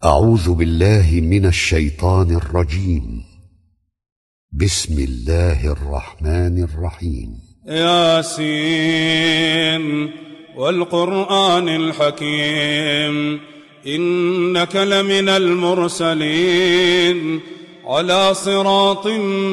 أعوذ بالله من الشيطان الرجيم. بسم الله الرحمن الرحيم. ياسين والقرآن الحكيم إنك لمن المرسلين على صراط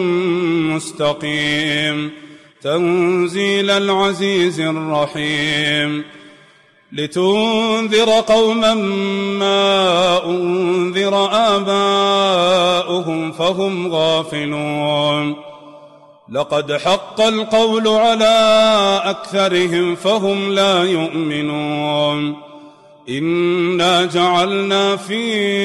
مستقيم تنزيل العزيز الرحيم لتنذر قوما ما أنذر آباؤهم فهم غافلون لقد حق القول على أكثرهم فهم لا يؤمنون إنا جعلنا في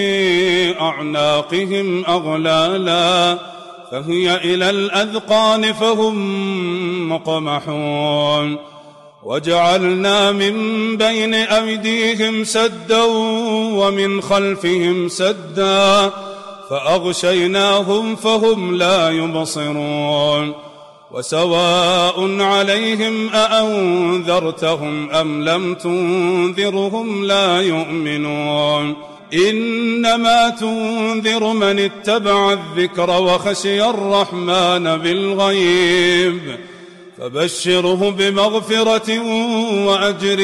أعناقهم أغلالا فهي إلى الأذقان فهم مقمحون وجعلنا من بين أيديهم سدا ومن خلفهم سدا فأغشيناهم فهم لا يبصرون وسواء عليهم أأنذرتهم أم لم تنذرهم لا يؤمنون إنما تنذر من اتبع الذكر وخشي الرحمن بالغيب فبشره بمغفرة وأجر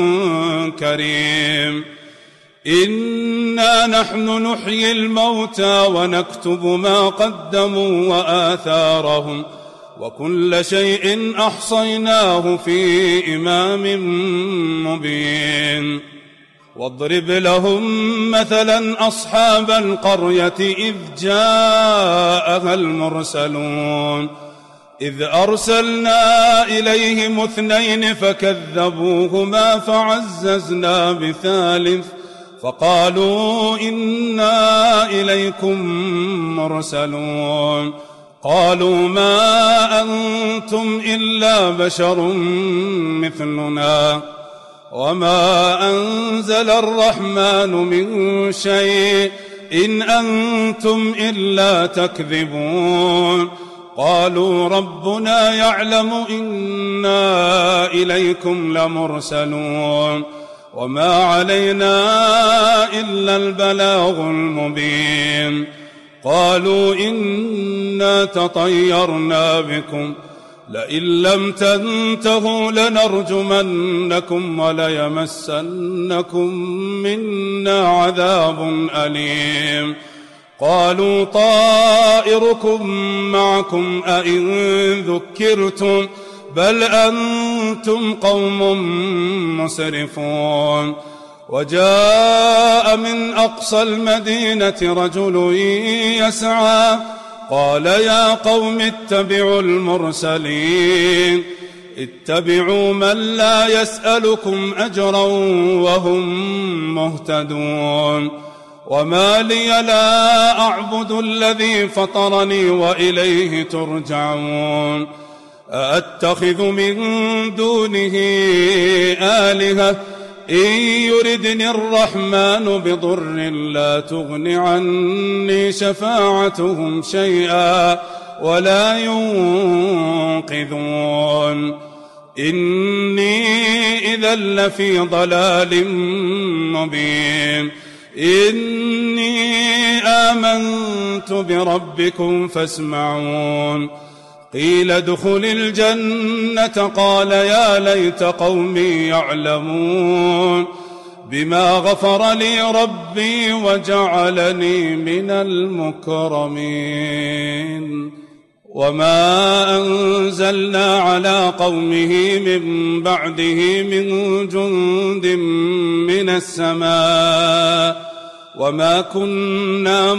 كريم إنا نحن نحيي الموتى ونكتب ما قدموا وآثارهم وكل شيء أحصيناه في إمام مبين واضرب لهم مثلا أصحاب القرية إذ جاءها المرسلون إذ أرسلنا إليهم 2 فكذبوهما فعززنا بثالث فقالوا إنا إليكم مرسلون قالوا ما أنتم إلا بشر مثلنا وما أنزل الرحمن من شيء إن أنتم إلا تكذبون قالوا ربنا يعلم إنا إليكم لمرسلون وما علينا إلا البلاغ المبين قالوا إنا تطيرنا بكم لئن لم تنتهوا لنرجمنكم وليمسنكم منا عذاب أليم قالوا طائركم معكم أئن ذكرتم بل أنتم قوم مسرفون وجاء من أقصى المدينة رجل يسعى قال يا قوم اتبعوا المرسلين اتبعوا من لا يسألكم أجرا وهم مهتدون وما لي لا أعبد الذي فطرني وإليه ترجعون أأتخذ من دونه آلهة إن يردني الرحمن بضر لا تغن عني شفاعتهم شيئا ولا ينقذون إني إذا لفي ضلال مبين إني آمنت بربكم فاسمعون قيل ادخل الجنة قال يا ليت قومي يعلمون بما غفر لي ربي وجعلني من المكرمين وما أنزلنا على قومه من بعده من جند من السماء وما كنا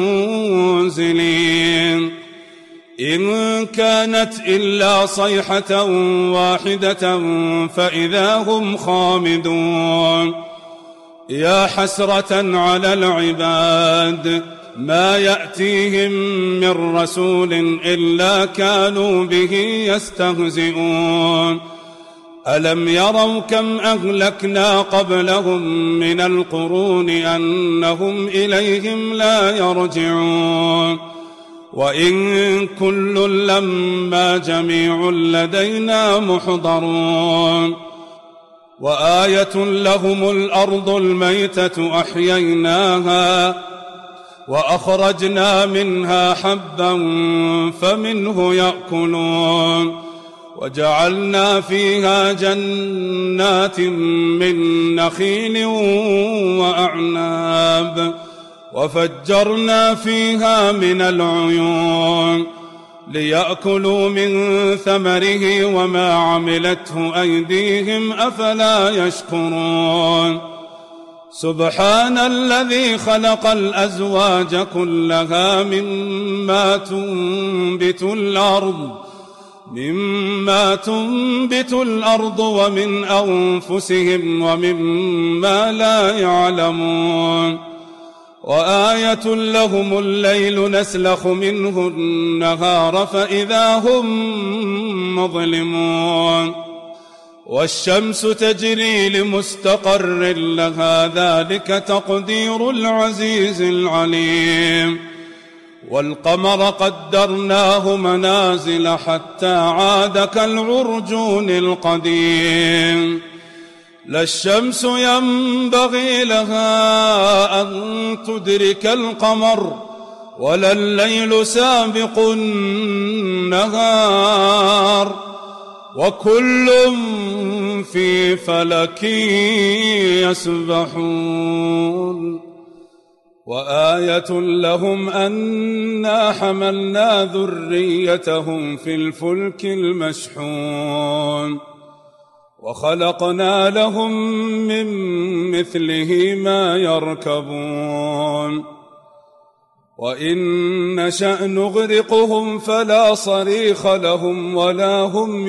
منزلين إن كانت إلا صيحة واحدة فإذا هم خامدون يا حسرة على العباد ما يأتيهم من رسول إلا كانوا به يستهزئون ألم يروا كم أهلكنا قبلهم من القرون أنهم إليهم لا يرجعون وإن كل لما جميع لدينا محضرون وآية لهم الأرض الميتة أحييناها وأخرجنا منها حبا فمنه يأكلون وجعلنا فيها جنات من نخيل وأعناب وفجرنا فيها من العيون ليأكلوا من ثمره وما عملته أيديهم أفلا يشكرون سبحان الذي خلق الأزواج كلها مما تنبت الأرض ومن أنفسهم ومما لا يعلمون وآية لهم الليل نسلخ منه النهار فإذا هم مظلمون والشمس تجري لمستقر لها ذلك تقدير العزيز العليم والقمر قدرناه منازل حتى عاد كالعرجون القديم لا الشمس ينبغي لها أن تدرك القمر ولا الليل سابق النهار وكل في فلك يسبحون وآية لهم أنا حملنا ذريتهم في الفلك المشحون وخلقنا لهم من مثله ما يركبون وإن نشأ نغرقهم فلا صريخ لهم ولا هم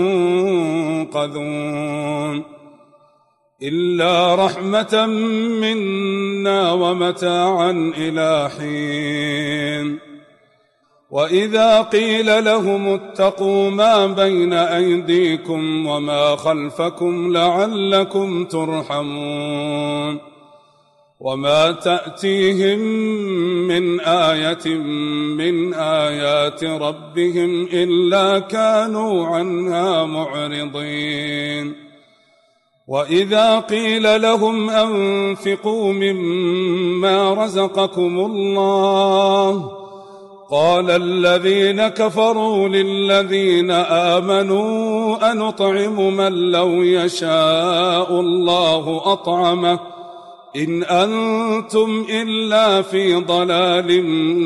ينقذون إلا رحمة منا ومتاعا إلى حين وإذا قيل لهم اتقوا ما بين أيديكم وما خلفكم لعلكم ترحمون وما تأتيهم من آية من آيات ربهم إلا كانوا عنها معرضين وإذا قيل لهم أنفقوا مما رزقكم الله قال الذين كفروا للذين آمنوا أنطعم من لو يشاء الله أطعمه إن أنتم إلا في ضلال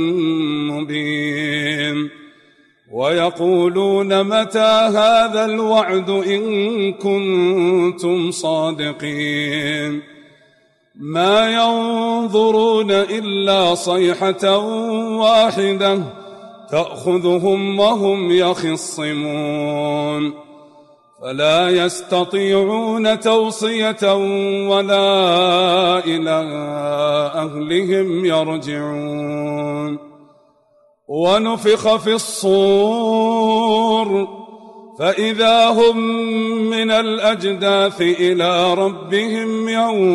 مبين ويقولون متى هذا الوعد إن كنتم صادقين ما ينظرون إلا صيحة واحدة تأخذهم وهم يخصمون فلا يستطيعون توصية ولا إلى أهلهم يرجعون ونفخ في الصور فإذا هم من الأجداث إلى ربهم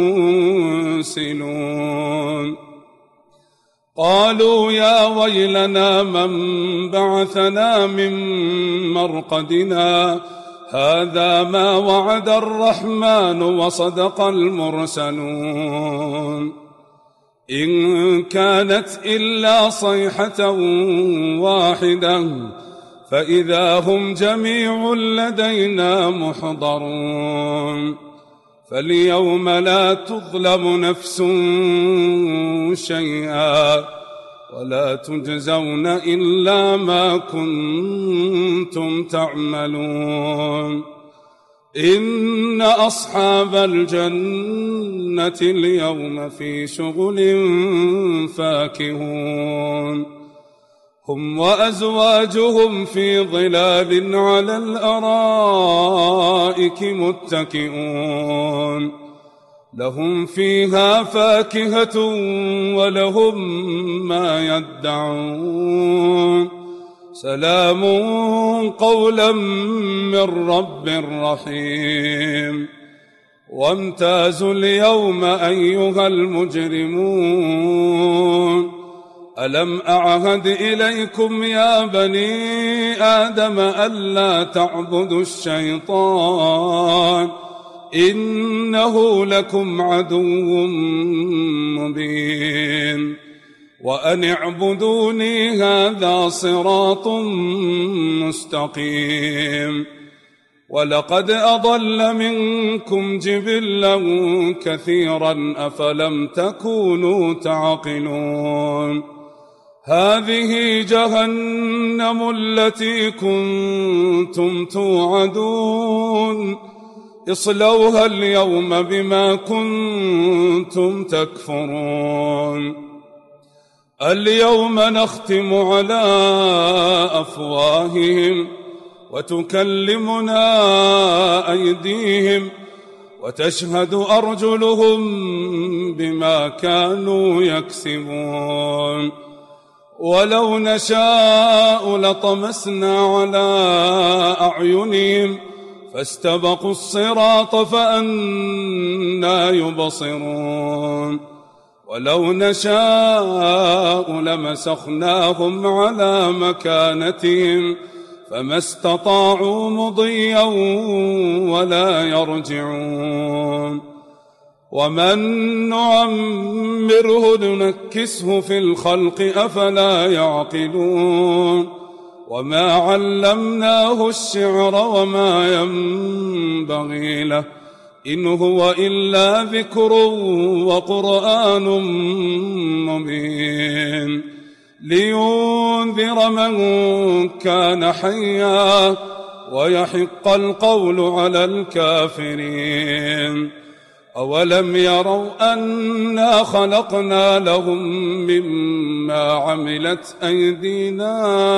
ينسلون قالوا يا ويلنا من بعثنا من مرقدنا هذا ما وعد الرحمن وصدق المرسلون إن كانت إلا صيحة واحدة فإذا هم جميع لدينا محضرون فاليوم لا تظلم نفس شيئا ولا تجزون إلا ما كنتم تعملون إن أصحاب الجنة اليوم في شغل فاكهون هم وأزواجهم في ظلال على الأرائك متكئون لهم فيها فاكهة ولهم ما يدعون سلام قولا من رب رحيم وامتازوا اليوم أيها المجرمون ألم أعهد إليكم يا بني آدم ألا تعبدوا الشيطان إنه لكم عدو مبين وأن اعبدوني هذا صراط مستقيم ولقد أضل منكم جبلا كثيرا أفلم تكونوا تعقلون هذه جهنم التي كنتم توعدون اصلوها اليوم بما كنتم تكفرون اليوم نختم على أفواههم وتكلمنا أيديهم وتشهد أرجلهم بما كانوا يكسبون ولو نشاء لطمسنا على أعينهم فاستبقوا الصراط فأنى يبصرون ولو نشاء لمسخناهم على مكانتهم فما استطاعوا مضيا ولا يرجعون ومن نعمره ننكسه في الخلق أفلا يعقلون وما علمناه الشعر وما ينبغي له إن هو إلا ذكر وقرآن مبين لينذر من كان حيا ويحق القول على الكافرين أولم يروا أنا خلقنا لهم مما عملت أيدينا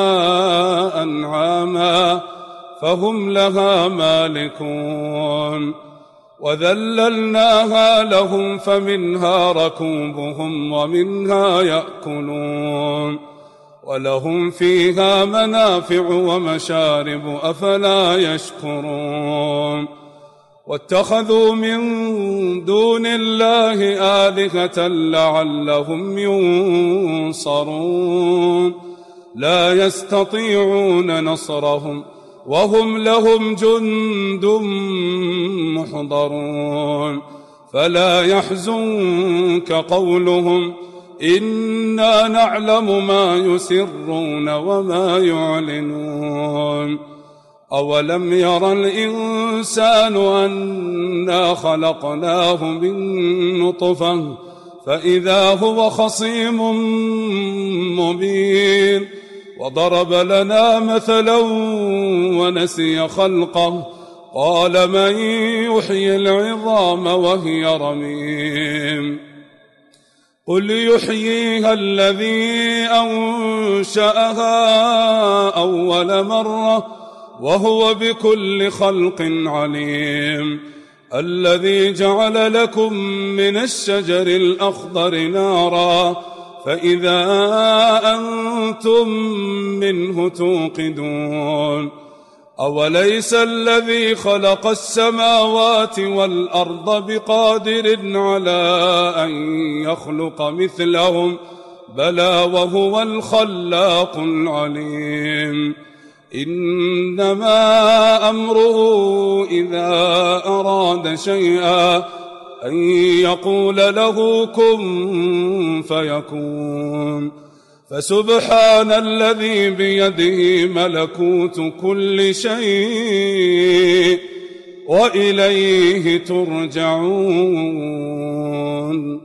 أنعاما فهم لها مالكون وذللناها لهم فمنها ركوبهم ومنها يأكلون ولهم فيها منافع ومشارب أفلا يشكرون واتخذوا من دون الله آلهة لعلهم ينصرون لا يستطيعون نصرهم وهم لهم جند محضرون فلا يحزنك قولهم إنا نعلم ما يسرون وما يعلنون أولم ير الإنسان أنا خلقناه من نطفة فإذا هو خصيم مبين وضرب لنا مثلا ونسي خلقه قال من يحيي العظام وهي رميم قل يحييها الذي أنشأها أول مرة وهو بكل خلق عليم الذي جعل لكم من الشجر الأخضر نارا فإذا أنتم منه توقدون أوليس الذي خلق السماوات والأرض بقادر على أن يخلق مثلهم بلى وهو الخلاق العليم إنما أمره إذا أراد شيئا أن يقول له كن فيكون فسبحان الذي بيده ملكوت كل شيء وإليه ترجعون